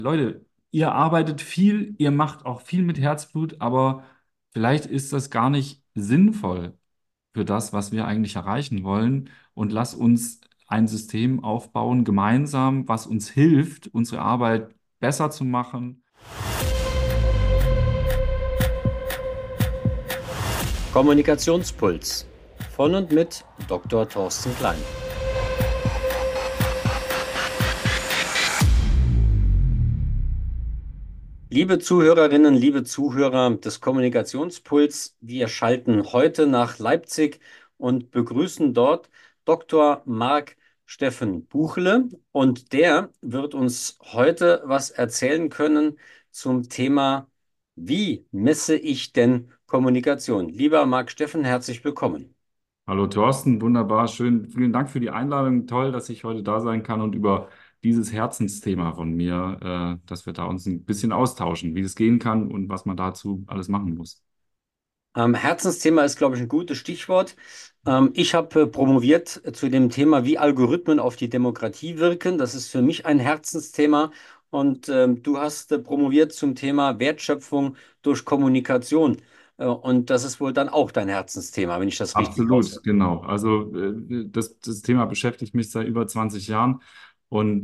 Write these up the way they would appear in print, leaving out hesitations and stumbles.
Leute, ihr arbeitet viel, ihr macht auch viel mit Herzblut, aber vielleicht ist das gar nicht sinnvoll für das, was wir eigentlich erreichen wollen. Und lasst uns ein System aufbauen, gemeinsam, was uns hilft, unsere Arbeit besser zu machen. Kommunikationspuls von und mit Dr. Thorsten Klein. Liebe Zuhörerinnen, liebe Zuhörer des Kommunikationspuls, wir schalten heute nach Leipzig und begrüßen dort Dr. Marc Steffen Buchle, und der wird uns heute was erzählen können zum Thema: Wie messe ich denn Kommunikation? Lieber Marc Steffen, herzlich willkommen. Hallo Thorsten, wunderbar, schön. Vielen Dank für die Einladung. Toll, dass ich heute da sein kann und über dieses Herzensthema von mir, dass wir da uns ein bisschen austauschen, wie es gehen kann und was man dazu alles machen muss. Herzensthema ist, glaube ich, ein gutes Stichwort. Ich habe promoviert zu dem Thema, wie Algorithmen auf die Demokratie wirken. Das ist für mich ein Herzensthema. Und du hast promoviert zum Thema Wertschöpfung durch Kommunikation. Und das ist wohl dann auch dein Herzensthema, wenn ich das richtig Absolut, raushöre. genau. Also das Thema beschäftigt mich seit über 20 Jahren und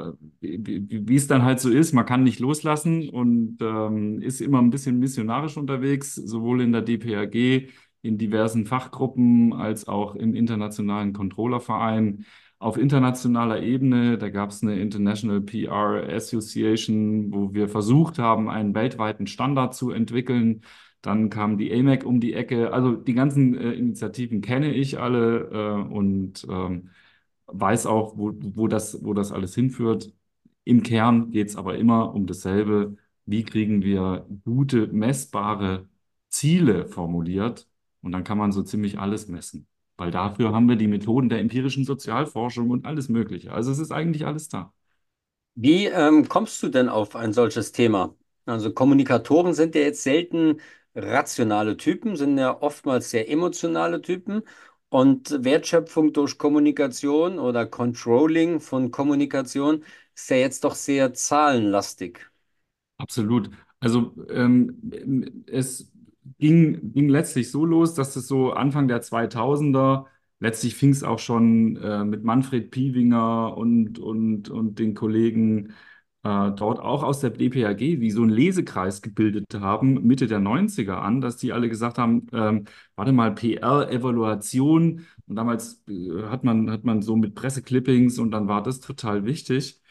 wie es dann halt so ist, man kann nicht loslassen und ist immer ein bisschen missionarisch unterwegs, sowohl in der DPRG, in diversen Fachgruppen als auch im internationalen Controllerverein. Auf internationaler Ebene, da gab es eine International PR Association, wo wir versucht haben, einen weltweiten Standard zu entwickeln. Dann kam die AMEC um die Ecke. Also die ganzen Initiativen kenne ich alle und weiß auch, wo das alles hinführt. Im Kern geht es aber immer um dasselbe. Wie kriegen wir gute, messbare Ziele formuliert? Und dann kann man so ziemlich alles messen. Weil dafür haben wir die Methoden der empirischen Sozialforschung und alles Mögliche. Also es ist eigentlich alles da. Wie kommst du denn auf ein solches Thema? Also Kommunikatoren sind ja jetzt selten rationale Typen, sind ja oftmals sehr emotionale Typen. Und Wertschöpfung durch Kommunikation oder Controlling von Kommunikation ist ja jetzt doch sehr zahlenlastig. Absolut. Also es ging letztlich so los, dass es so Anfang der 2000er, letztlich fing es auch schon mit Manfred Piewinger und den Kollegen dort auch aus der DPAG, wie so ein Lesekreis gebildet haben, Mitte der 90er an, dass die alle gesagt haben, warte mal, PR-Evaluation. Und damals hat man so mit Presseclippings und dann war das total wichtig.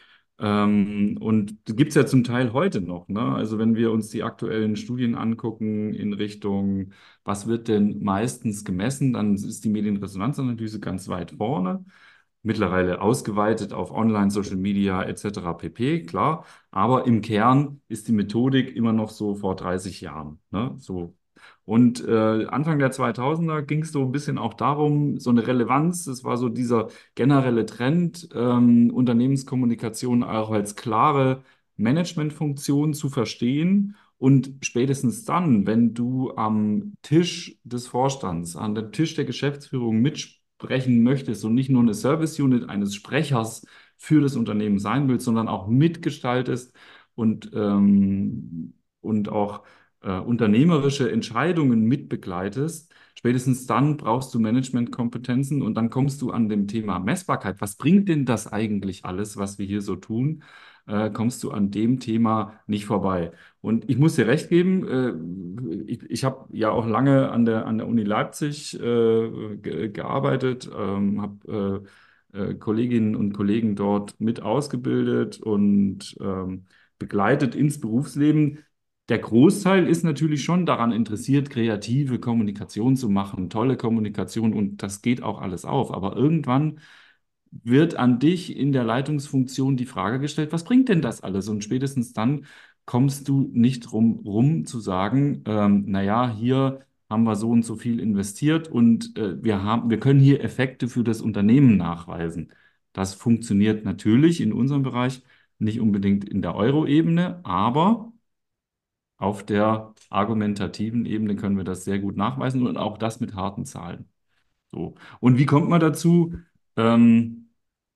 Und das gibt es ja zum Teil heute noch, ne? Also wenn wir uns die aktuellen Studien angucken in Richtung, was wird denn meistens gemessen, dann ist die Medienresonanzanalyse ganz weit vorne. Mittlerweile ausgeweitet auf Online, Social Media etc. pp, klar. Aber im Kern ist die Methodik immer noch so vor 30 Jahren, ne? So. Und Anfang der 2000er ging es so ein bisschen auch darum, so eine Relevanz, das war so dieser generelle Trend, Unternehmenskommunikation auch als klare Managementfunktion zu verstehen. Und spätestens dann, wenn du am Tisch des Vorstands, an dem Tisch der Geschäftsführung mitsprechen möchtest und nicht nur eine Service Unit eines Sprechers für das Unternehmen sein willst, sondern auch mitgestaltest und auch unternehmerische Entscheidungen mitbegleitest, spätestens dann brauchst du Managementkompetenzen und dann kommst du an dem Thema Messbarkeit. Was bringt denn das eigentlich alles, was wir hier so tun? Kommst du an dem Thema nicht vorbei. Und ich muss dir recht geben, ich habe ja auch lange an der Uni Leipzig gearbeitet, habe Kolleginnen und Kollegen dort mit ausgebildet und begleitet ins Berufsleben. Der Großteil ist natürlich schon daran interessiert, kreative Kommunikation zu machen, tolle Kommunikation und das geht auch alles auf. Aber irgendwann wird an dich in der Leitungsfunktion die Frage gestellt, was bringt denn das alles? Und spätestens dann kommst du nicht drum rum zu sagen, naja, hier haben wir so und so viel investiert und wir können hier Effekte für das Unternehmen nachweisen. Das funktioniert natürlich in unserem Bereich nicht unbedingt in der Euro-Ebene, aber auf der argumentativen Ebene können wir das sehr gut nachweisen und auch das mit harten Zahlen. So. Und wie kommt man dazu? Ähm,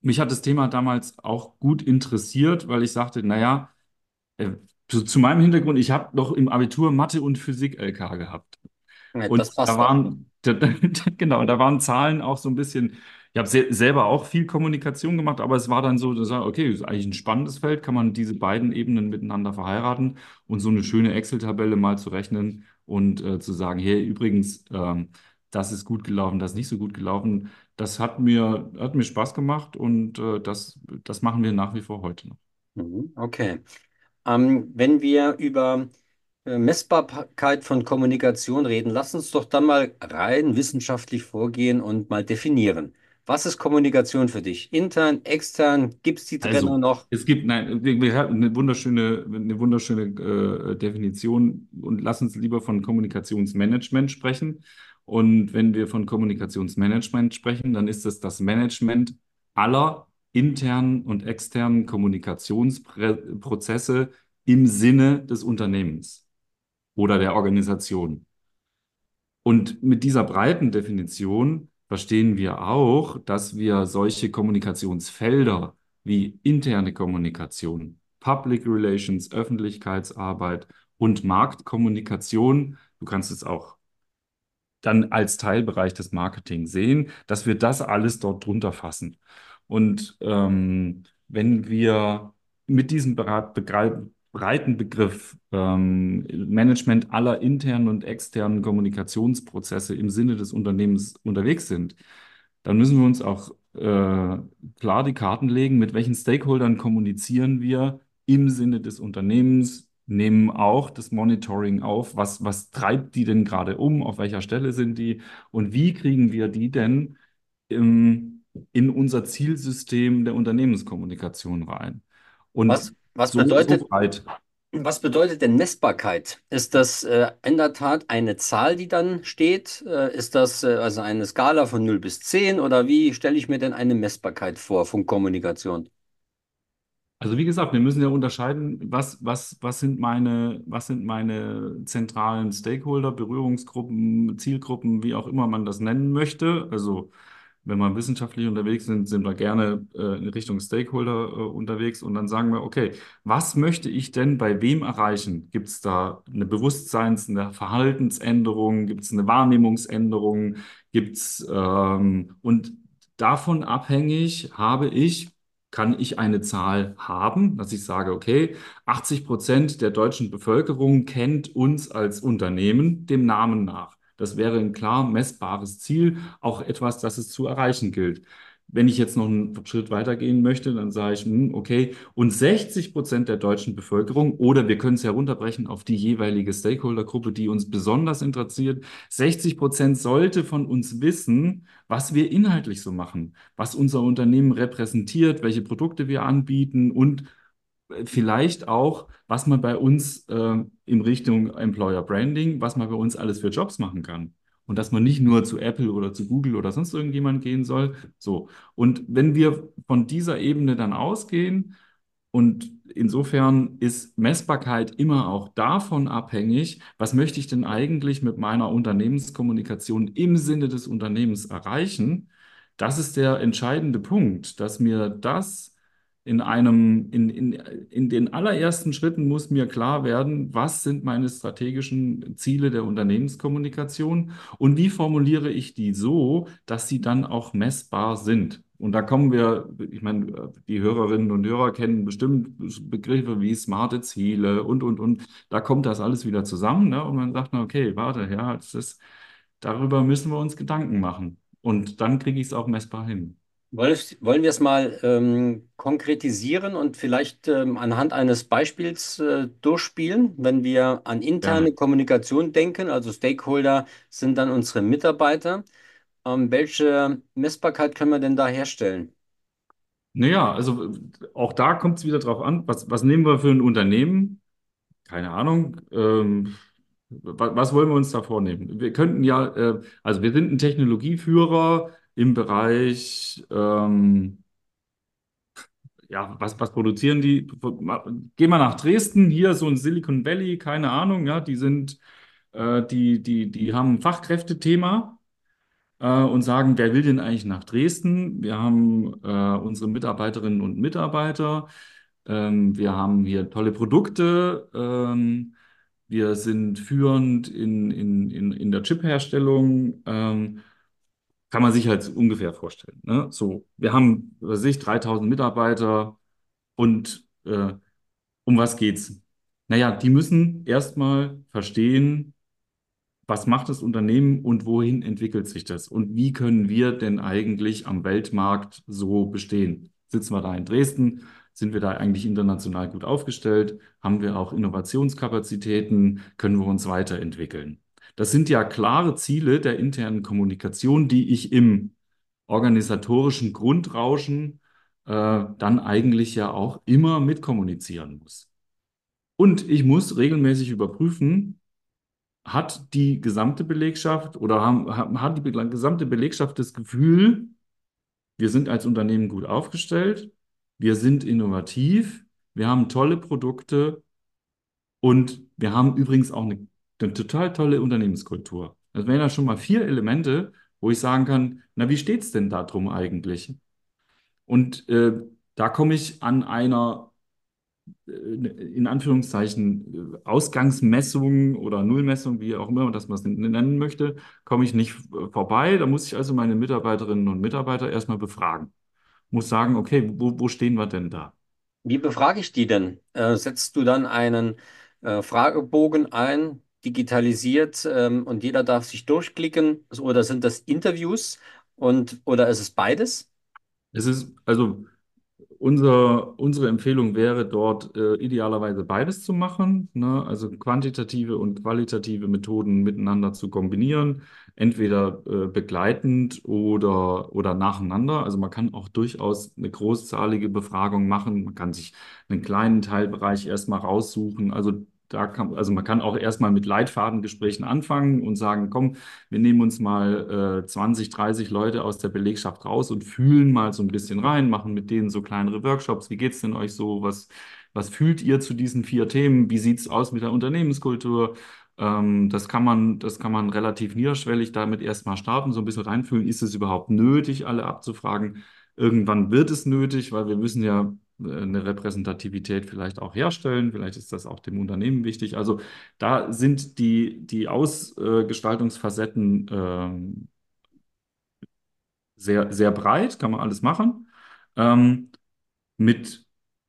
mich hat das Thema damals auch gut interessiert, weil ich sagte, naja, äh, zu meinem Hintergrund, ich habe noch im Abitur Mathe und Physik LK gehabt. Ja, Und das da passt doch. waren, genau, da waren Zahlen auch so ein bisschen, ich habe selber auch viel Kommunikation gemacht, aber es war dann so, dass okay, das ist eigentlich ein spannendes Feld, kann man diese beiden Ebenen miteinander verheiraten und so eine schöne Excel-Tabelle mal zu rechnen und zu sagen, hey, übrigens, das ist gut gelaufen, das ist nicht so gut gelaufen, das hat mir Spaß gemacht und das machen wir nach wie vor heute noch. Mhm, okay. Wenn wir über Messbarkeit von Kommunikation reden, lass uns doch dann mal rein wissenschaftlich vorgehen und mal definieren. Was ist Kommunikation für dich? Intern, extern? Gibt es die Trennung Also, es noch? es gibt, nein, wir haben eine wunderschöne Definition und lass uns lieber von Kommunikationsmanagement sprechen. Und wenn wir von Kommunikationsmanagement sprechen, dann ist es das Management aller internen und externen Kommunikationsprozesse im Sinne des Unternehmens oder der Organisation. Und mit dieser breiten Definition verstehen wir auch, dass wir solche Kommunikationsfelder wie interne Kommunikation, Public Relations, Öffentlichkeitsarbeit und Marktkommunikation, du kannst es auch dann als Teilbereich des Marketing sehen, dass wir das alles dort drunter fassen. Und wenn wir mit diesem breiten Begriff Management aller internen und externen Kommunikationsprozesse im Sinne des Unternehmens unterwegs sind, dann müssen wir uns auch klar die Karten legen, mit welchen Stakeholdern kommunizieren wir im Sinne des Unternehmens, nehmen auch das Monitoring auf, was treibt die denn gerade um, auf welcher Stelle sind die und wie kriegen wir die denn in unser Zielsystem der Unternehmenskommunikation rein. Und Was so bedeutet, weit. was bedeutet denn Messbarkeit? Ist das in der Tat eine Zahl, die dann steht? Ist das also eine Skala von 0 bis 10 oder wie stelle ich mir denn eine Messbarkeit vor von Kommunikation? Also wie gesagt, wir müssen ja unterscheiden, was sind meine zentralen Stakeholder, Berührungsgruppen, Zielgruppen, wie auch immer man das nennen möchte. Also wenn wir wissenschaftlich unterwegs sind, sind wir gerne in Richtung Stakeholder unterwegs und dann sagen wir, okay, was möchte ich denn bei wem erreichen? Gibt es da eine eine Verhaltensänderung? Gibt es eine Wahrnehmungsänderung? Und davon abhängig kann ich eine Zahl haben, dass ich sage, okay, 80% der deutschen Bevölkerung kennt uns als Unternehmen dem Namen nach. Das wäre ein klar messbares Ziel, auch etwas, das es zu erreichen gilt. Wenn ich jetzt noch einen Schritt weitergehen möchte, dann sage ich, okay, und 60% der deutschen Bevölkerung, oder wir können es herunterbrechen auf die jeweilige Stakeholdergruppe, die uns besonders interessiert, 60% sollte von uns wissen, was wir inhaltlich so machen, was unser Unternehmen repräsentiert, welche Produkte wir anbieten und vielleicht auch, was man bei uns in Richtung Employer Branding, was man bei uns alles für Jobs machen kann. Und dass man nicht nur zu Apple oder zu Google oder sonst irgendjemand gehen soll. So. Und wenn wir von dieser Ebene dann ausgehen, und insofern ist Messbarkeit immer auch davon abhängig, was möchte ich denn eigentlich mit meiner Unternehmenskommunikation im Sinne des Unternehmens erreichen? Das ist der entscheidende Punkt, dass mir das in den allerersten Schritten muss mir klar werden, was sind meine strategischen Ziele der Unternehmenskommunikation und wie formuliere ich die so, dass sie dann auch messbar sind. Und da kommen wir, ich meine, die Hörerinnen und Hörer kennen bestimmt Begriffe wie smarte Ziele und. Da kommt das alles wieder zusammen, ne? Und man sagt, na, okay, warte, ja, darüber müssen wir uns Gedanken machen. Und dann kriege ich es auch messbar hin. Wollen wir es mal konkretisieren und vielleicht anhand eines Beispiels durchspielen? Wenn wir an interne Gerne. Kommunikation denken, also Stakeholder sind dann unsere Mitarbeiter, welche Messbarkeit können wir denn da herstellen? Naja, also auch da kommt es wieder drauf an, was nehmen wir für ein Unternehmen? Keine Ahnung. Was wollen wir uns da vornehmen? Wir könnten ja, also wir sind ein Technologieführer im Bereich, ja, was produzieren die? Gehen wir nach Dresden, hier so ein Silicon Valley, keine Ahnung, ja, die haben ein Fachkräftethema. und sagen, wer will denn eigentlich nach Dresden? Wir haben unsere Mitarbeiterinnen und Mitarbeiter. Wir haben hier tolle Produkte. Wir sind führend in der Chip-Herstellung. Kann man sich halt ungefähr vorstellen. Ne? So, wir haben, was weiß ich, 3000 Mitarbeiter und um was geht's? Naja, die müssen erstmal verstehen, was macht das Unternehmen und wohin entwickelt sich das? Und wie können wir denn eigentlich am Weltmarkt so bestehen? Sitzen wir da in Dresden? Sind wir da eigentlich international gut aufgestellt? Haben wir auch Innovationskapazitäten? Können wir uns weiterentwickeln? Das sind ja klare Ziele der internen Kommunikation, die ich im organisatorischen Grundrauschen dann eigentlich ja auch immer mitkommunizieren muss. Und ich muss regelmäßig überprüfen, hat die gesamte Belegschaft oder hat die gesamte Belegschaft das Gefühl, wir sind als Unternehmen gut aufgestellt, wir sind innovativ, wir haben tolle Produkte und wir haben übrigens auch eine total tolle Unternehmenskultur. Das wären ja schon mal 4 Elemente, wo ich sagen kann, na, wie steht's denn da drum eigentlich? Und da komme ich an einer in Anführungszeichen Ausgangsmessung oder Nullmessung, wie auch immer man das mal nennen möchte, komme ich nicht vorbei. Da muss ich also meine Mitarbeiterinnen und Mitarbeiter erstmal befragen. Muss sagen, okay, wo stehen wir denn da? Wie befrage ich die denn? Setzt du dann einen Fragebogen ein, digitalisiert, und jeder darf sich durchklicken? Oder sind das Interviews oder ist es beides? Es ist also unsere Empfehlung wäre dort idealerweise beides zu machen, ne? Also quantitative und qualitative Methoden miteinander zu kombinieren, entweder begleitend oder nacheinander. Also man kann auch durchaus eine großzahlige Befragung machen. Man kann sich einen kleinen Teilbereich erstmal raussuchen. Also man kann auch erstmal mit Leitfadengesprächen anfangen und sagen, komm, wir nehmen uns mal 20, 30 Leute aus der Belegschaft raus und fühlen mal so ein bisschen rein, machen mit denen so kleinere Workshops. Wie geht's denn euch so? Was fühlt ihr zu diesen 4 Themen? Wie sieht's aus mit der Unternehmenskultur? Das kann man relativ niederschwellig damit erstmal starten, so ein bisschen reinfühlen. Ist es überhaupt nötig, alle abzufragen? Irgendwann wird es nötig, weil wir müssen ja eine Repräsentativität vielleicht auch herstellen. Vielleicht ist das auch dem Unternehmen wichtig. Also da sind die Ausgestaltungsfacetten sehr, sehr breit, kann man alles machen. Ähm, mit,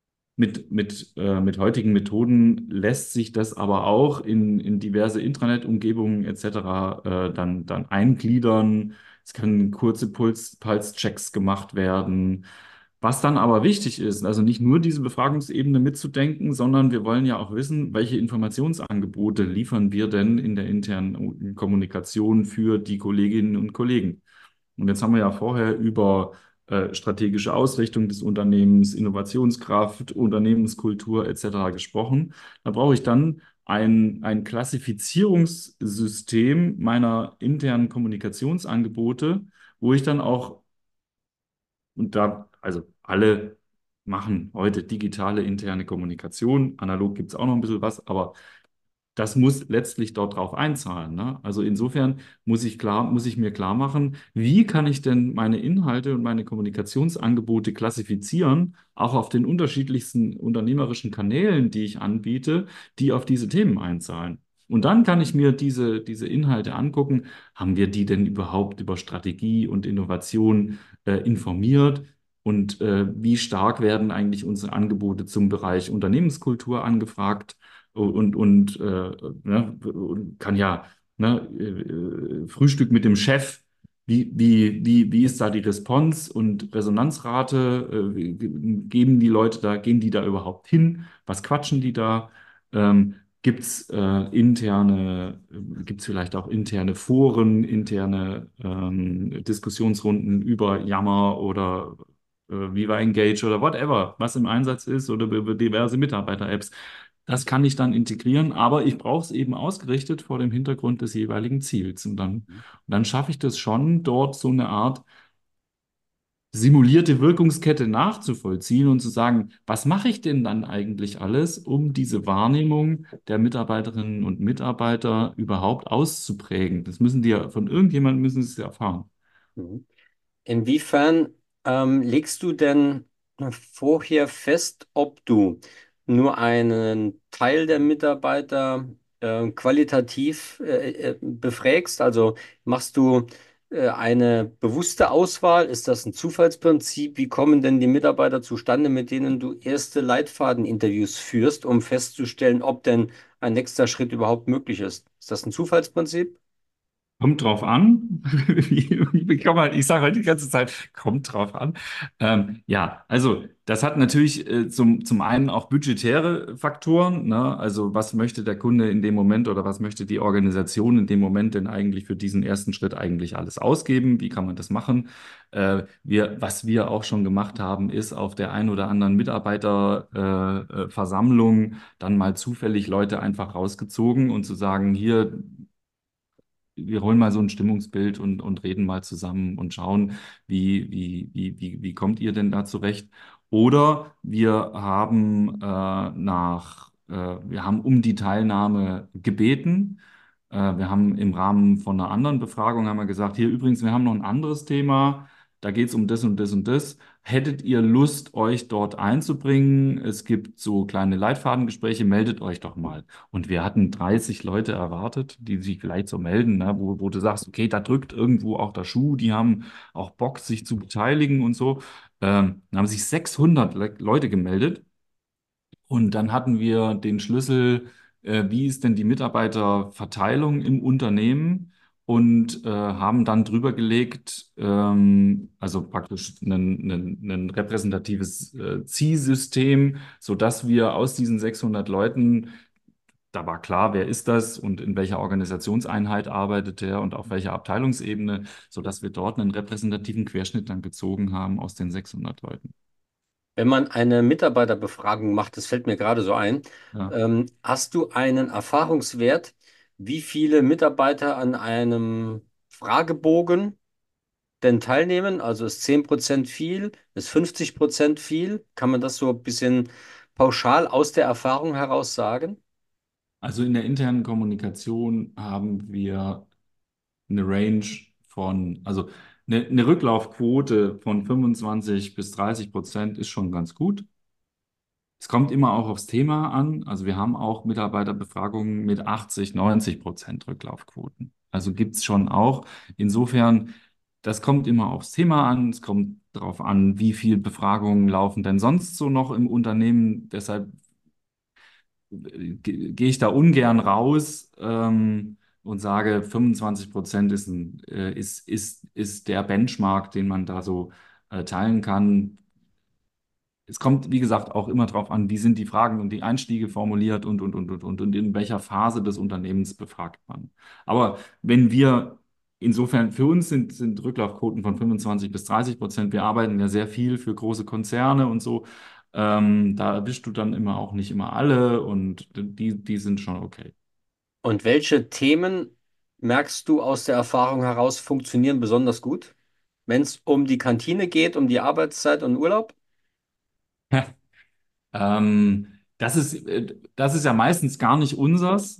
mit heutigen Methoden lässt sich das aber auch in diverse Intranet-Umgebungen etc. Dann eingliedern. Es können kurze Pulschecks gemacht werden. Was dann aber wichtig ist, also nicht nur diese Befragungsebene mitzudenken, sondern wir wollen ja auch wissen, welche Informationsangebote liefern wir denn in der internen Kommunikation für die Kolleginnen und Kollegen. Und jetzt haben wir ja vorher über strategische Ausrichtung des Unternehmens, Innovationskraft, Unternehmenskultur etc. gesprochen. Da brauche ich dann ein Klassifizierungssystem meiner internen Kommunikationsangebote, wo ich dann auch, und da, also alle machen heute digitale interne Kommunikation, analog gibt es auch noch ein bisschen was, aber das muss letztlich dort drauf einzahlen, ne? Also insofern muss ich mir klar machen, wie kann ich denn meine Inhalte und meine Kommunikationsangebote klassifizieren, auch auf den unterschiedlichsten unternehmerischen Kanälen, die ich anbiete, die auf diese Themen einzahlen. Und dann kann ich mir diese Inhalte angucken. Haben wir die denn überhaupt über Strategie und Innovation informiert? Und wie stark werden eigentlich unsere Angebote zum Bereich Unternehmenskultur angefragt? Und ne, kann ja ne, Frühstück mit dem Chef, wie ist da die Response und Resonanzrate? Gehen die da überhaupt hin? Was quatschen die da? Gibt's gibt's vielleicht auch interne Foren, interne Diskussionsrunden über Yammer oder Viva Engage oder whatever, was im Einsatz ist oder über diverse Mitarbeiter-Apps. Das kann ich dann integrieren, aber ich brauche es eben ausgerichtet vor dem Hintergrund des jeweiligen Ziels. Und dann schaffe ich das schon, dort so eine Art simulierte Wirkungskette nachzuvollziehen und zu sagen, was mache ich denn dann eigentlich alles, um diese Wahrnehmung der Mitarbeiterinnen und Mitarbeiter überhaupt auszuprägen? Das müssen die ja, von irgendjemandem müssen sie es ja erfahren. Mhm. Inwiefern legst du denn vorher fest, ob du nur einen Teil der Mitarbeiter qualitativ befragst? Also machst du eine bewusste Auswahl? Ist das ein Zufallsprinzip? Wie kommen denn die Mitarbeiter zustande, mit denen du erste Leitfadeninterviews führst, um festzustellen, ob denn ein nächster Schritt überhaupt möglich ist? Ist das ein Zufallsprinzip? Kommt drauf an. Wie kann man, ich sage halt die ganze Zeit, kommt drauf an. Ja, also das hat natürlich zum einen auch budgetäre Faktoren, ne? Also was möchte der Kunde in dem Moment oder was möchte die Organisation in dem Moment denn eigentlich für diesen ersten Schritt eigentlich alles ausgeben? Wie kann man das machen? Was wir auch schon gemacht haben, ist auf der ein oder anderen Mitarbeiterversammlung dann mal zufällig Leute einfach rausgezogen und zu sagen, hier, wir holen mal so ein Stimmungsbild und reden mal zusammen und schauen, wie kommt ihr denn da zurecht? Oder wir haben um die Teilnahme gebeten. Wir haben im Rahmen von einer anderen Befragung haben wir gesagt, hier übrigens, wir haben noch ein anderes Thema. Da geht es um das und das und das. Hättet ihr Lust, euch dort einzubringen? Es gibt so kleine Leitfadengespräche, meldet euch doch mal. Und wir hatten 30 Leute erwartet, die sich vielleicht so melden, ne, wo du sagst, okay, da drückt irgendwo auch der Schuh, die haben auch Bock, sich zu beteiligen und so. Dann haben sich 600 Leute gemeldet und dann hatten wir den Schlüssel, wie ist denn die Mitarbeiterverteilung im Unternehmen und haben dann drüber gelegt, also praktisch ein repräsentatives Zielsystem, sodass wir aus diesen 600 Leuten, da war klar, wer ist das und in welcher Organisationseinheit arbeitet er und auf welcher Abteilungsebene, sodass wir dort einen repräsentativen Querschnitt dann gezogen haben aus den 600 Leuten. Wenn man eine Mitarbeiterbefragung macht, das fällt mir gerade so ein, Ja. hast du einen Erfahrungswert, wie viele Mitarbeiter an einem Fragebogen denn teilnehmen? Also ist 10% viel, ist 50% viel? Kann man das so ein bisschen pauschal aus der Erfahrung heraus sagen? Also in der internen Kommunikation haben wir eine Range also eine Rücklaufquote von 25 bis 30% ist schon ganz gut. Es kommt immer auch aufs Thema an. Also wir haben auch Mitarbeiterbefragungen mit 80, 90% Rücklaufquoten. Also gibt es schon auch. Insofern, das kommt immer aufs Thema an. Es kommt darauf an, wie viel Befragungen laufen denn sonst so noch im Unternehmen. Deshalb gehe ich da ungern raus und sage, 25% ist der Benchmark, den man da so teilen kann. Es kommt, wie gesagt, auch immer darauf an, wie sind die Fragen und die Einstiege formuliert und in welcher Phase des Unternehmens befragt man. Aber wenn wir, insofern, für uns sind Rücklaufquoten von 25 bis 30%. Wir arbeiten ja sehr viel für große Konzerne und so. Da erwischst du dann immer auch nicht immer alle und die sind schon okay. Und welche Themen merkst du aus der Erfahrung heraus funktionieren besonders gut? Wenn es um die Kantine geht, um die Arbeitszeit und Urlaub? Das ist ja meistens gar nicht unsers.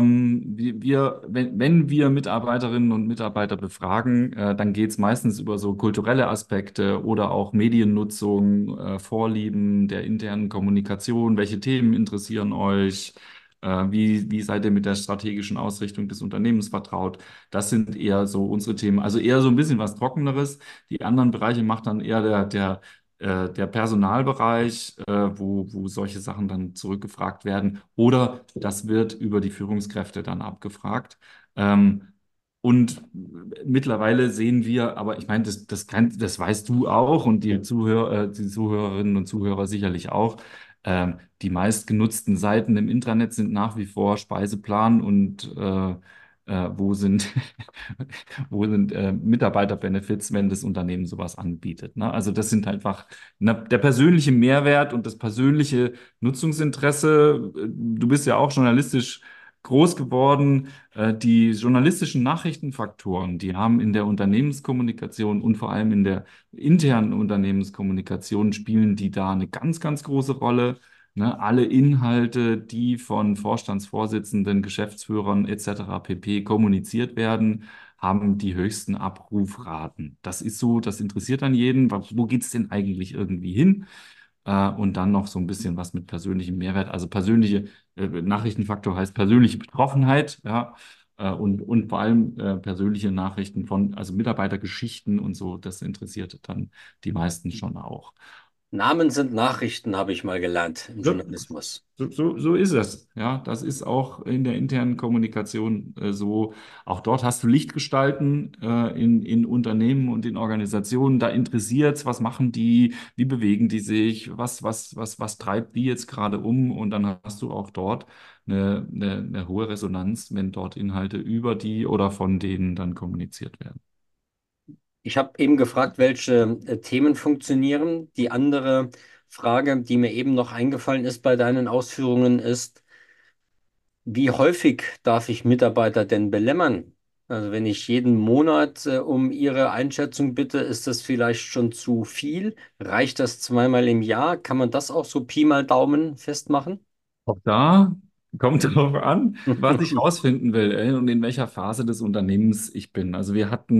Wenn wir Mitarbeiterinnen und Mitarbeiter befragen, dann geht es meistens über so kulturelle Aspekte oder auch Mediennutzung, Vorlieben der internen Kommunikation. Welche Themen interessieren euch? Wie seid ihr mit der strategischen Ausrichtung des Unternehmens vertraut? Das sind eher so unsere Themen. Also eher so ein bisschen was Trockeneres. Die anderen Bereiche macht dann eher der Personalbereich, wo solche Sachen dann zurückgefragt werden. Oder das wird über die Führungskräfte dann abgefragt. Ähm, und mittlerweile sehen wir, aber ich meine, das weißt du auch und die Zuhörerinnen und Zuhörer sicherlich auch. Die meistgenutzten Seiten im Intranet sind nach wie vor Speiseplan und wo sind, wo sind Mitarbeiterbenefits, wenn das Unternehmen sowas anbietet. Ne? Also das sind einfach der persönliche Mehrwert und das persönliche Nutzungsinteresse. Du bist ja auch journalistisch groß geworden. Die journalistischen Nachrichtenfaktoren, die haben in der Unternehmenskommunikation und vor allem in der internen Unternehmenskommunikation spielen die da eine ganz, ganz große Rolle. Ne, alle Inhalte, die von Vorstandsvorsitzenden, Geschäftsführern etc. pp. Kommuniziert werden, haben die höchsten Abrufraten. Das ist so, das interessiert dann jeden. Wo geht es denn eigentlich irgendwie hin? Und dann noch so ein bisschen was mit persönlichem Mehrwert. Also persönliche Nachrichtenfaktor heißt persönliche Betroffenheit, ja. Und vor allem persönliche Nachrichten von, also Mitarbeitergeschichten und so, das interessiert dann die meisten schon auch. Namen sind Nachrichten, habe ich mal gelernt im Ja, Journalismus. so ist es. Ja, das ist auch in der internen Kommunikation so. Auch dort hast du Lichtgestalten in Unternehmen und in Organisationen. Da interessiert's, was machen die, wie bewegen die sich, was treibt die jetzt gerade um? Und dann hast du auch dort eine hohe Resonanz, wenn dort Inhalte über die oder von denen dann kommuniziert werden. Ich habe eben gefragt, welche Themen funktionieren. Die andere Frage, die mir eben noch eingefallen ist bei deinen Ausführungen, ist, wie häufig darf ich Mitarbeiter denn belämmern? Also wenn ich jeden Monat um ihre Einschätzung bitte, ist das vielleicht schon zu viel? Reicht das zweimal im Jahr? Kann man das auch so Pi mal Daumen festmachen? Auch da kommt darauf an, was ich rausfinden will, und in welcher Phase des Unternehmens ich bin. Also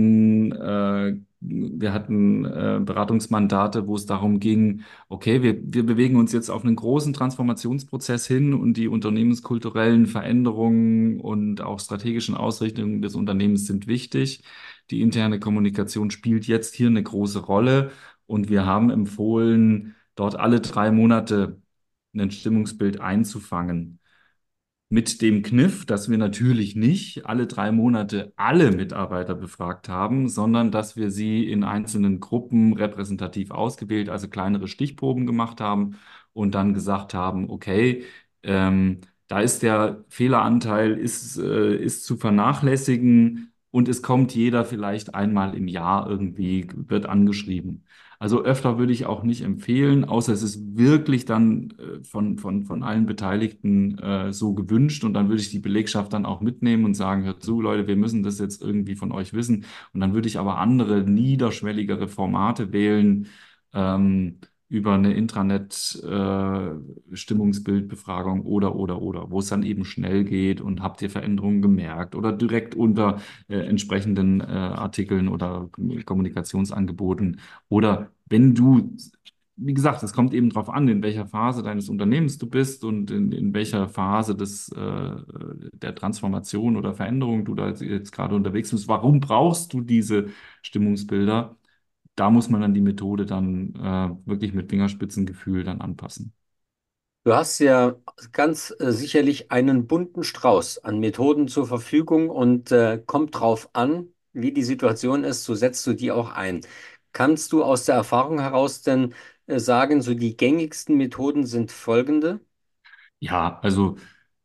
wir hatten Beratungsmandate, wo es darum ging, okay, wir bewegen uns jetzt auf einen großen Transformationsprozess hin und die unternehmenskulturellen Veränderungen und auch strategischen Ausrichtungen des Unternehmens sind wichtig. Die interne Kommunikation spielt jetzt hier eine große Rolle und wir haben empfohlen, dort alle 3 Monate ein Stimmungsbild einzufangen. Mit dem Kniff, dass wir natürlich nicht alle 3 Monate alle Mitarbeiter befragt haben, sondern dass wir sie in einzelnen Gruppen repräsentativ ausgewählt, also kleinere Stichproben gemacht haben und dann gesagt haben, okay, da ist der Fehleranteil ist zu vernachlässigen und es kommt jeder vielleicht einmal im Jahr irgendwie, wird angeschrieben. Also öfter würde ich auch nicht empfehlen, außer es ist wirklich dann von allen Beteiligten so gewünscht. Und dann würde ich die Belegschaft dann auch mitnehmen und sagen, hört zu, Leute, wir müssen das jetzt irgendwie von euch wissen. Und dann würde ich aber andere, niederschwelligere Formate wählen, über eine Intranet-Stimmungsbildbefragung oder, wo es dann eben schnell geht und habt ihr Veränderungen gemerkt oder direkt unter entsprechenden Artikeln oder Kommunikationsangeboten oder wenn du, wie gesagt, es kommt eben darauf an, in welcher Phase deines Unternehmens du bist und in welcher Phase der Transformation oder Veränderung du da jetzt gerade unterwegs bist. Warum brauchst du diese Stimmungsbilder? Da muss man dann die Methode dann wirklich mit Fingerspitzengefühl dann anpassen. Du hast ja ganz sicherlich einen bunten Strauß an Methoden zur Verfügung und kommt drauf an, wie die Situation ist, so setzt du die auch ein. Kannst du aus der Erfahrung heraus denn sagen, so die gängigsten Methoden sind folgende? Ja, also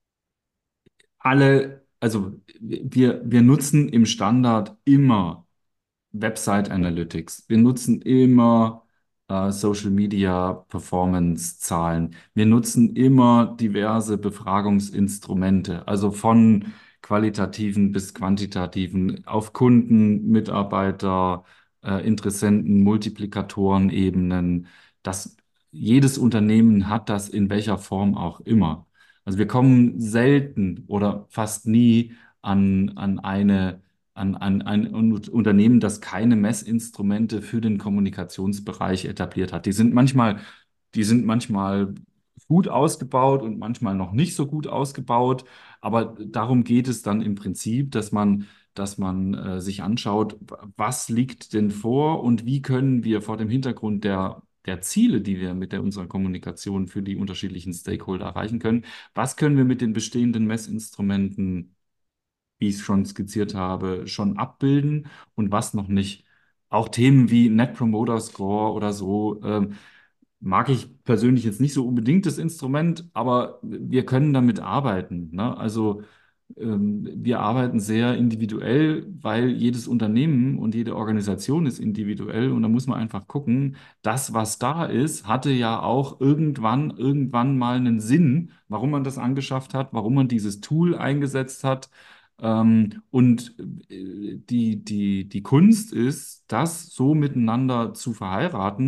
wir nutzen im Standard immer Website Analytics. Wir nutzen immer Social Media Performance Zahlen. Wir nutzen immer diverse Befragungsinstrumente, also von qualitativen bis quantitativen auf Kunden, Mitarbeiter, Interessenten, Multiplikatoren, Ebenen. Jedes Unternehmen hat das in welcher Form auch immer. Also wir kommen selten oder fast nie an an ein Unternehmen, das keine Messinstrumente für den Kommunikationsbereich etabliert hat. Die sind manchmal gut ausgebaut und manchmal noch nicht so gut ausgebaut. Aber darum geht es dann im Prinzip, dass man sich anschaut, was liegt denn vor und wie können wir vor dem Hintergrund der Ziele, die wir mit unserer Kommunikation für die unterschiedlichen Stakeholder erreichen können, was können wir mit den bestehenden Messinstrumenten, wie ich es schon skizziert habe, schon abbilden und was noch nicht. Auch Themen wie Net Promoter Score oder so, mag ich persönlich jetzt nicht so unbedingt das Instrument, aber wir können damit arbeiten. Ne? Also wir arbeiten sehr individuell, weil jedes Unternehmen und jede Organisation ist individuell und da muss man einfach gucken, das, was da ist, hatte ja auch irgendwann mal einen Sinn, warum man das angeschafft hat, warum man dieses Tool eingesetzt hat. Und die Kunst ist, das so miteinander zu verheiraten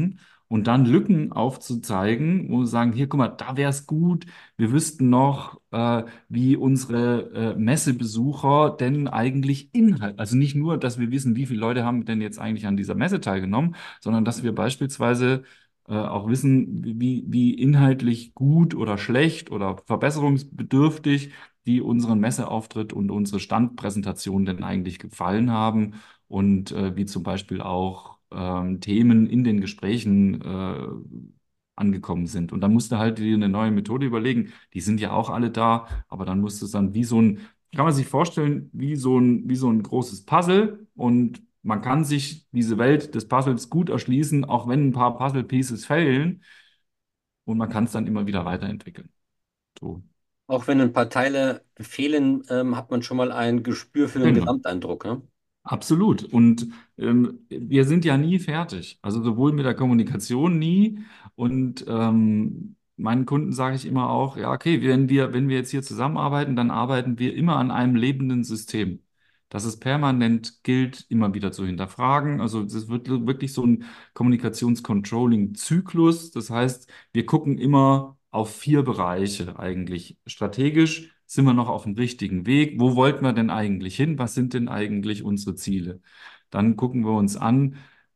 und dann Lücken aufzuzeigen, wo wir sagen, hier, guck mal, da wäre es gut, wir wüssten noch, wie unsere Messebesucher denn eigentlich Inhalt, also nicht nur, dass wir wissen, wie viele Leute haben denn jetzt eigentlich an dieser Messe teilgenommen, sondern dass wir beispielsweise auch wissen, wie inhaltlich gut oder schlecht oder verbesserungsbedürftig die unseren Messeauftritt und unsere Standpräsentation denn eigentlich gefallen haben und wie zum Beispiel auch Themen in den Gesprächen angekommen sind. Und dann musst du halt dir eine neue Methode überlegen. Die sind ja auch alle da, aber dann musst du es dann wie so ein, kann man sich vorstellen, wie so ein großes Puzzle, und man kann sich diese Welt des Puzzles gut erschließen, auch wenn ein paar Puzzle-Pieces fehlen, und man kann es dann immer wieder weiterentwickeln. So. Auch wenn ein paar Teile fehlen, hat man schon mal ein Gespür für den Genau. Gesamteindruck, ne? Absolut. Und wir sind ja nie fertig. Also sowohl mit der Kommunikation nie. Und meinen Kunden sage ich immer auch, ja, okay, wenn wir jetzt hier zusammenarbeiten, dann arbeiten wir immer an einem lebenden System. Das es permanent gilt, immer wieder zu hinterfragen. Also es wird wirklich so ein Kommunikationscontrolling-Zyklus. Das heißt, wir gucken immer auf vier Bereiche eigentlich. Strategisch sind wir noch auf dem richtigen Weg? Wo wollten wir denn eigentlich hin? Was sind denn eigentlich unsere Ziele? Dann gucken wir uns an,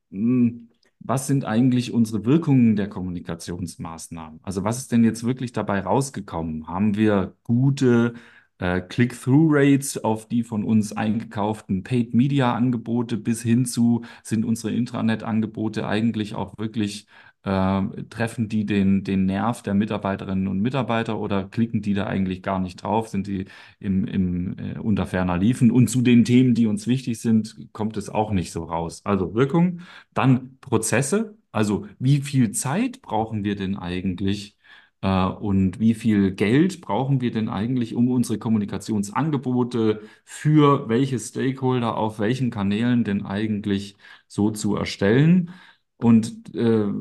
was sind eigentlich unsere Wirkungen der Kommunikationsmaßnahmen? Also was ist denn jetzt wirklich dabei rausgekommen? Haben wir gute Click-through-Rates auf die von uns eingekauften Paid-Media-Angebote bis hin zu, sind unsere Intranet-Angebote eigentlich auch wirklich treffen die den Nerv der Mitarbeiterinnen und Mitarbeiter, oder klicken die da eigentlich gar nicht drauf? Sind die unter ferner Liefen? Und zu den Themen, die uns wichtig sind, kommt es auch nicht so raus. Also Wirkung, dann Prozesse. Also wie viel Zeit brauchen wir denn eigentlich? Und wie viel Geld brauchen wir denn eigentlich, um unsere Kommunikationsangebote für welche Stakeholder auf welchen Kanälen denn eigentlich so zu erstellen? Und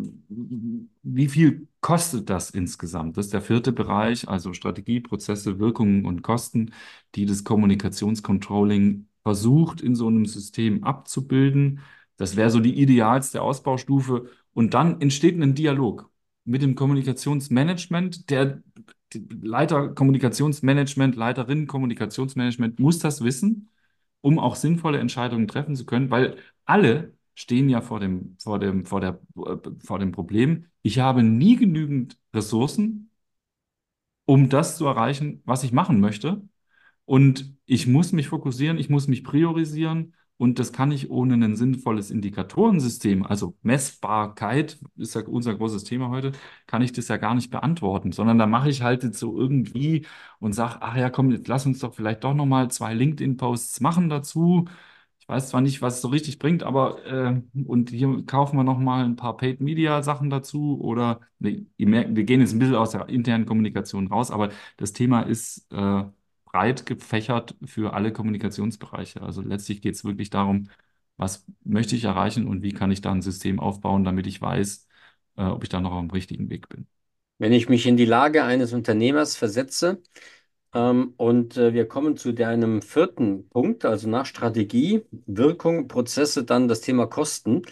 wie viel kostet das insgesamt? Das ist der vierte Bereich, also Strategie, Prozesse, Wirkungen und Kosten, die das Kommunikationscontrolling versucht in so einem System abzubilden. Das wäre so die idealste Ausbaustufe. Und dann entsteht ein Dialog mit dem Kommunikationsmanagement. Die Leiter Kommunikationsmanagement, Leiterin Kommunikationsmanagement muss das wissen, um auch sinnvolle Entscheidungen treffen zu können, weil alle stehen ja vor dem Problem. Ich habe nie genügend Ressourcen, um das zu erreichen, was ich machen möchte. Und ich muss mich fokussieren, ich muss mich priorisieren, und das kann ich ohne ein sinnvolles Indikatorensystem, also Messbarkeit ist ja unser großes Thema heute, kann ich das ja gar nicht beantworten, sondern da mache ich halt jetzt so irgendwie und sage, ach ja, komm, jetzt lass uns doch vielleicht doch nochmal zwei LinkedIn-Posts machen dazu. Ich weiß zwar nicht, was es so richtig bringt, aber und hier kaufen wir nochmal ein paar Paid-Media-Sachen dazu, oder nee, ihr merkt, wir gehen jetzt ein bisschen aus der internen Kommunikation raus, aber das Thema ist breit gefächert für alle Kommunikationsbereiche. Also letztlich geht es wirklich darum, was möchte ich erreichen und wie kann ich da ein System aufbauen, damit ich weiß, ob ich da noch auf dem richtigen Weg bin. Wenn ich mich in die Lage eines Unternehmers versetze, und wir kommen zu deinem vierten Punkt, also nach Strategie, Wirkung, Prozesse, dann das Thema Kosten.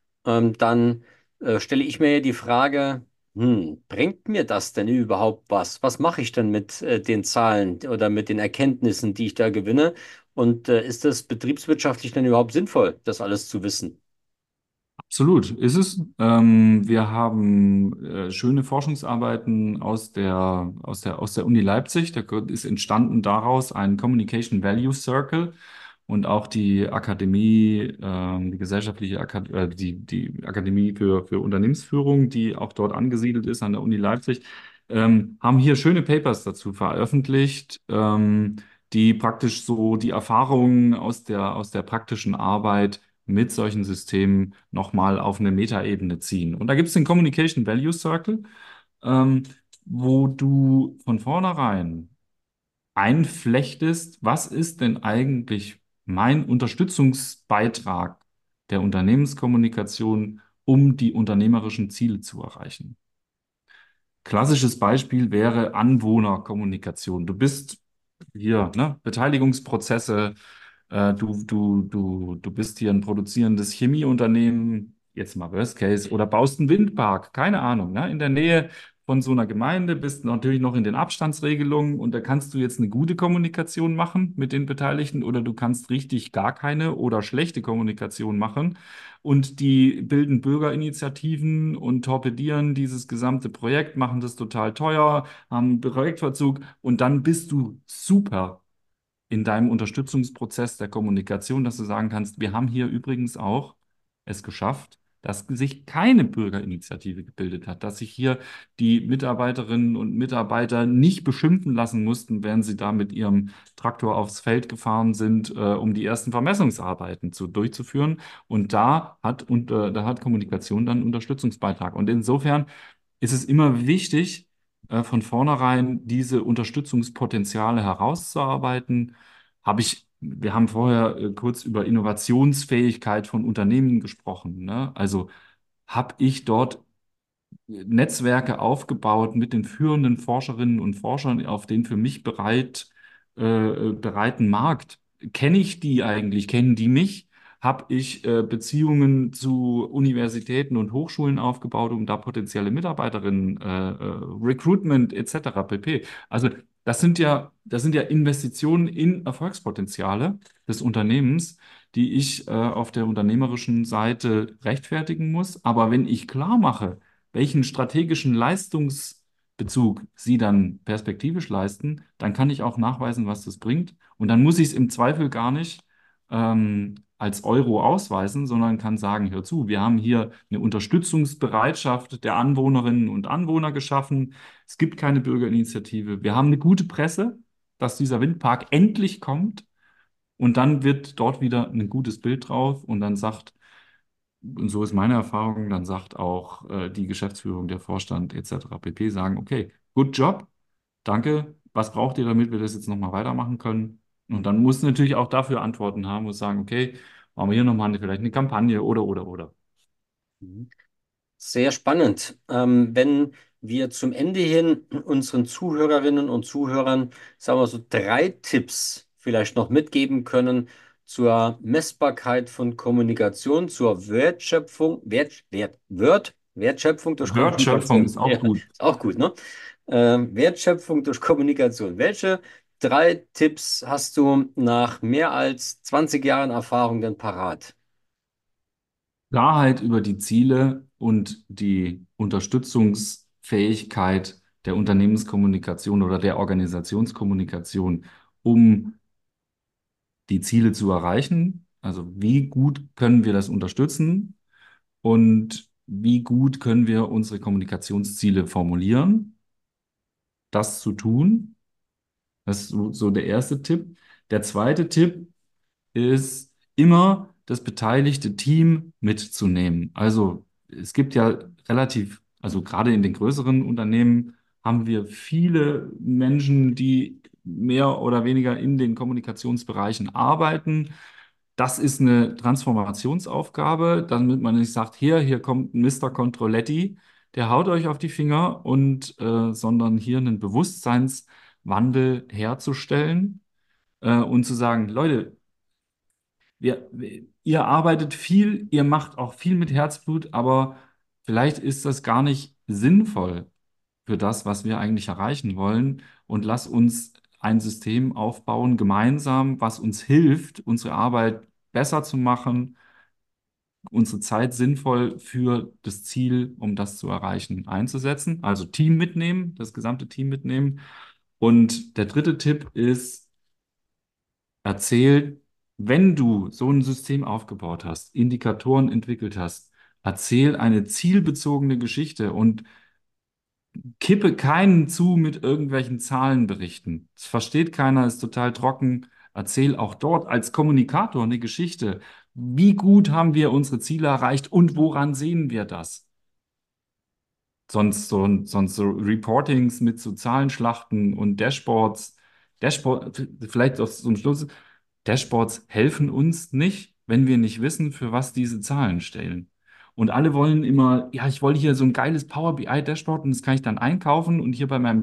Dann stelle ich mir die Frage, bringt mir das denn überhaupt was? Was mache ich denn mit den Zahlen oder mit den Erkenntnissen, die ich da gewinne? Und ist es betriebswirtschaftlich denn überhaupt sinnvoll, das alles zu wissen? Absolut, ist es. Wir haben schöne Forschungsarbeiten aus der Uni Leipzig. Da ist entstanden daraus ein Communication Value Circle, und auch die Akademie, die gesellschaftliche die Akademie für Unternehmensführung, die auch dort angesiedelt ist an der Uni Leipzig, haben hier schöne Papers dazu veröffentlicht, die praktisch so die Erfahrungen aus der praktischen Arbeit mit solchen Systemen nochmal auf eine Metaebene ziehen. Und da gibt es den Communication Value Circle, ähm, wo du von vornherein einflechtest, was ist denn eigentlich mein Unterstützungsbeitrag der Unternehmenskommunikation, um die unternehmerischen Ziele zu erreichen. Klassisches Beispiel wäre Anwohnerkommunikation. Du bist hier, ne, Beteiligungsprozesse, du bist hier ein produzierendes Chemieunternehmen. jetzt mal Worst Case, oder baust einen Windpark, keine Ahnung, ne? In der Nähe von so einer Gemeinde, bist natürlich noch in den Abstandsregelungen und da kannst du jetzt eine gute Kommunikation machen mit den Beteiligten oder du kannst richtig gar keine oder schlechte Kommunikation machen und die bilden Bürgerinitiativen und torpedieren dieses gesamte Projekt, machen das total teuer, haben einen Projektverzug und dann bist du super in deinem Unterstützungsprozess der Kommunikation, dass du sagen kannst, wir haben hier übrigens auch es geschafft, dass sich keine Bürgerinitiative gebildet hat, dass sich hier die Mitarbeiterinnen und Mitarbeiter nicht beschimpfen lassen mussten, während sie da mit ihrem Traktor aufs Feld gefahren sind, um die ersten Vermessungsarbeiten durchzuführen. Und da hat Kommunikation dann einen Unterstützungsbeitrag. Und insofern ist es immer wichtig, von vornherein diese Unterstützungspotenziale herauszuarbeiten. Wir haben vorher kurz über Innovationsfähigkeit von Unternehmen gesprochen, ne? Also habe ich dort Netzwerke aufgebaut mit den führenden Forscherinnen und Forschern auf den für mich bereiten Markt. Kenne ich die eigentlich? Kennen die mich? Habe ich Beziehungen zu Universitäten und Hochschulen aufgebaut, um da potenzielle Mitarbeiterinnen, Recruitment etc. pp. Also das sind ja Investitionen in Erfolgspotenziale des Unternehmens, die ich auf der unternehmerischen Seite rechtfertigen muss. Aber wenn ich klar mache, welchen strategischen Leistungsbezug Sie dann perspektivisch leisten, dann kann ich auch nachweisen, was das bringt. Und dann muss ich es im Zweifel gar nicht als Euro ausweisen, sondern kann sagen, hör zu, wir haben hier eine Unterstützungsbereitschaft der Anwohnerinnen und Anwohner geschaffen. Es gibt keine Bürgerinitiative. Wir haben eine gute Presse, dass dieser Windpark endlich kommt. Und dann wird dort wieder ein gutes Bild drauf und dann sagt und so ist meine Erfahrung, dann sagt auch die Geschäftsführung, der Vorstand etc. pp. Sagen, okay, good job, danke, was braucht ihr, damit wir das jetzt nochmal weitermachen können? Und dann muss natürlich auch dafür Antworten haben, muss sagen, okay, machen wir hier nochmal vielleicht eine Kampagne oder. Mhm. Sehr spannend. Wenn wir zum Ende hin unseren Zuhörerinnen und Zuhörern, sagen wir so, drei Tipps vielleicht noch mitgeben können zur Messbarkeit von Kommunikation, zur Wertschöpfung durch Wertschöpfung Kommunikation. ist auch Ja, gut. ist auch gut, ne? Wertschöpfung durch Kommunikation. Welche drei Tipps hast du nach mehr als 20 Jahren Erfahrung denn parat? Klarheit über die Ziele und die Unterstützungsfähigkeit der Unternehmenskommunikation oder der Organisationskommunikation, um die Ziele zu erreichen. Also wie gut können wir das unterstützen und wie gut können wir unsere Kommunikationsziele formulieren, das zu tun. Das ist so der erste Tipp. Der zweite Tipp ist immer das beteiligte Team mitzunehmen. Also es gibt ja also gerade in den größeren Unternehmen haben wir viele Menschen, die mehr oder weniger in den Kommunikationsbereichen arbeiten. Das ist eine Transformationsaufgabe, damit man nicht sagt, hier kommt Mr. Controletti, der haut euch auf die Finger sondern hier einen Bewusstseinswandel herzustellen und zu sagen, Leute, ihr arbeitet viel, ihr macht auch viel mit Herzblut, aber vielleicht ist das gar nicht sinnvoll für das, was wir eigentlich erreichen wollen. Und lass uns ein System aufbauen, gemeinsam, was uns hilft, unsere Arbeit besser zu machen, unsere Zeit sinnvoll für das Ziel, um das zu erreichen, einzusetzen. Also Team mitnehmen, das gesamte Team mitnehmen. Und der dritte Tipp ist, erzähl, wenn du so ein System aufgebaut hast, Indikatoren entwickelt hast, erzähl eine zielbezogene Geschichte und kippe keinen zu mit irgendwelchen Zahlenberichten. Das versteht keiner, ist total trocken. Erzähl auch dort als Kommunikator eine Geschichte. Wie gut haben wir unsere Ziele erreicht und woran sehen wir das? Sonst so Reportings mit so Zahlenschlachten und Dashboards. Vielleicht auch zum Schluss. Dashboards helfen uns nicht, wenn wir nicht wissen, für was diese Zahlen stellen. Und alle wollen immer, ja, ich wollte hier so ein geiles Power BI Dashboard und das kann ich dann einkaufen und hier bei meinem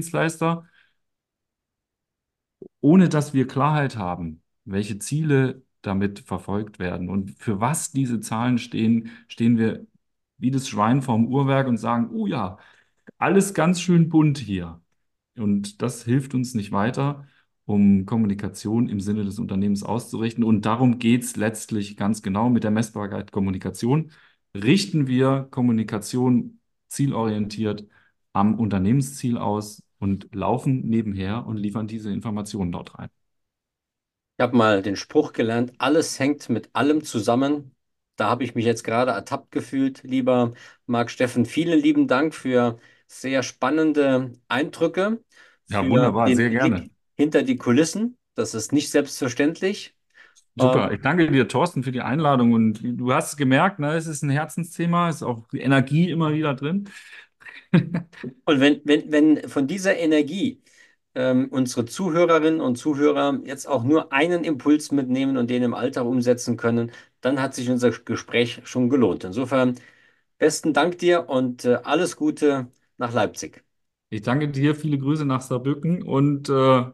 IT-Dienstleister, ohne dass wir Klarheit haben, welche Ziele damit verfolgt werden. Und für was diese Zahlen stehen, stehen wir wie das Schwein vorm Uhrwerk und sagen, oh ja, alles ganz schön bunt hier. Und das hilft uns nicht weiter, um Kommunikation im Sinne des Unternehmens auszurichten. Und darum geht es letztlich ganz genau mit der Messbarkeit Kommunikation. Richten wir Kommunikation zielorientiert am Unternehmensziel aus und laufen nebenher und liefern diese Informationen dort rein. Ich habe mal den Spruch gelernt, alles hängt mit allem zusammen. Da habe ich mich jetzt gerade ertappt gefühlt. Lieber Marc Steffen, vielen lieben Dank für sehr spannende Eindrücke, Ja, für wunderbar, den sehr gerne. Blick hinter die Kulissen. Das ist nicht selbstverständlich. Super. Ich danke dir, Thorsten, für die Einladung. Und du hast es gemerkt, ne, es ist ein Herzensthema, es ist auch die Energie immer wieder drin. Und wenn von dieser Energie unsere Zuhörerinnen und Zuhörer jetzt auch nur einen Impuls mitnehmen und den im Alltag umsetzen können, dann hat sich unser Gespräch schon gelohnt. Insofern besten Dank dir und alles Gute nach Leipzig. Ich danke dir, viele Grüße nach Saarbrücken und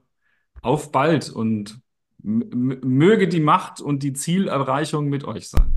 auf bald und möge die Macht und die Zielerreichung mit euch sein.